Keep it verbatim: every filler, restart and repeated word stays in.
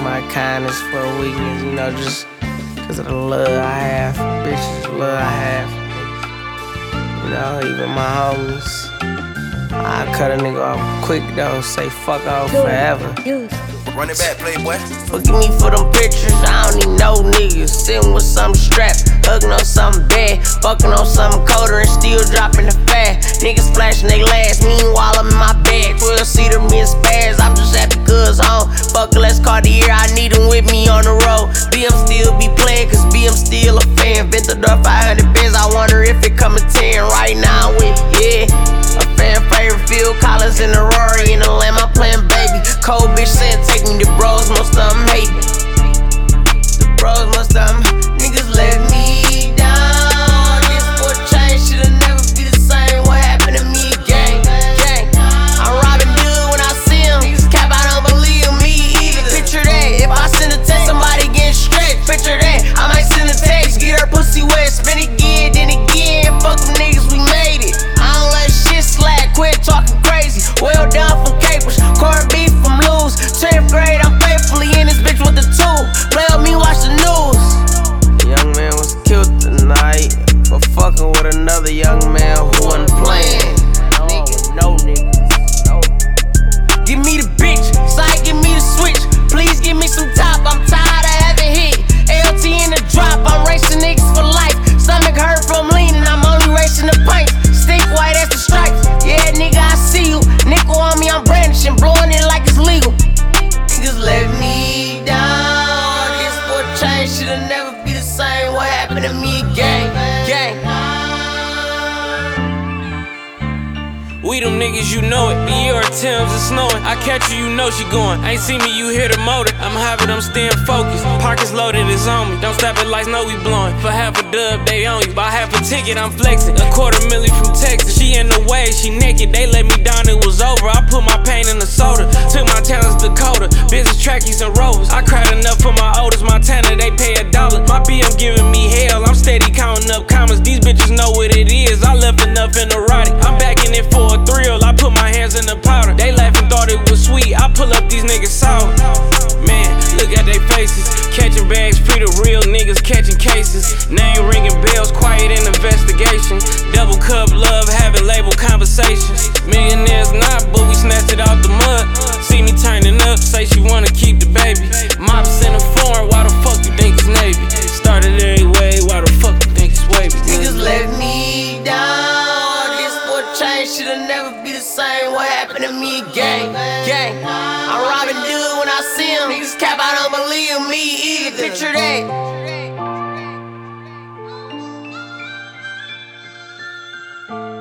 my kindness for a weakness, you know, just cause of the love I have for bitches, the love I have for, you know, even my homies. I cut a nigga off quick though, say fuck off forever. Run it back, playboy. Forgive me for them pictures, I don't need no niggas. Sitting with some straps, hugging on something bad, fucking on something colder and still dropping the fat. Niggas flashing they last, meanwhile I'm in my bag. twelve seater, me and spaz, I'm just happy cuz home. Fuck it, let's Cartier, I need them with me on the road. B M still be playing, cause B M still a fan. Bent the door five hundred bands, I wonder if it come to ten right now with, yeah. A fan favorite, Phil Collins in the Rory, in the Lamb, I'm playing baby. Cold bitch saying take me to bros, most of them hate me. The bros, most of them niggas let me down. This for change, should've never be the same. What happened to me, gang? Gang. I'm robbing dude when I see him. Niggas cap, I don't believe me either. Picture that, if I send a text, somebody getting stretched. Picture that, I might send a text, get her pussy wet, spin again, then again. Fuck them niggas, we made it. I don't let shit slack, quit talking crazy. Well done from capers, corned beef from loose. tenth grade, I'm faithfully in this bitch with the tool. Play with me, watch the news. The young man was killed tonight for fucking with another young man who wasn't playing. Nigga, no nigga. No. Give me the bitch, side, give me the switch. Please give me some top, I'm tired of having hit. L T in the drop, I'm racing niggas for life. Stomach hurt from leaning, I'm only racing the pints. Stick white as the stripes, yeah nigga I see you. Nickel on me, I'm brandishing, blowing it like it's legal. Niggas let me down. This for change, should've never be the same. What happened to me, gang? Gang. We them niggas, you know it. The year of Tim's is snowing. I catch you, you know she going. Ain't see me, you hear the motor. I'm having them staying focused. Pockets loaded, it's on me. Don't stop at lights, know we blowing. For half a dub, they on you. By half a ticket, I'm flexing. A quarter milli from Texas. She in the way, she naked. They let me down, it was over. I put my pain in the soda. Took my talents to Dakota. Business trackies and rovers. I cried enough for my oldest Montana, they pay a dollar. My B M giving me hell. I'm steady counting up commas. These bitches know what it is. I left enough in erotic. I'm back in it for a thrill, I put my hands in the powder. They laughing, thought it was sweet. I pull up these niggas sour. Man, look at they faces. Catching bags, pretty real niggas catching cases. Name ringing bells, quiet in investigation. Double cup love, having label conversations. Millionaires not, but we snatched it out the mud. See me turning up, say she wanna keep the baby. Mops in a foreign, why the fuck you think it's Navy? Started every way, why the fuck you think it's wavy? Niggas let me down. Change, should've never be the same. What happened to me, gang? Gang. I'm robbing dude when I see him. Niggas cap, I don't believe me either. Picture that.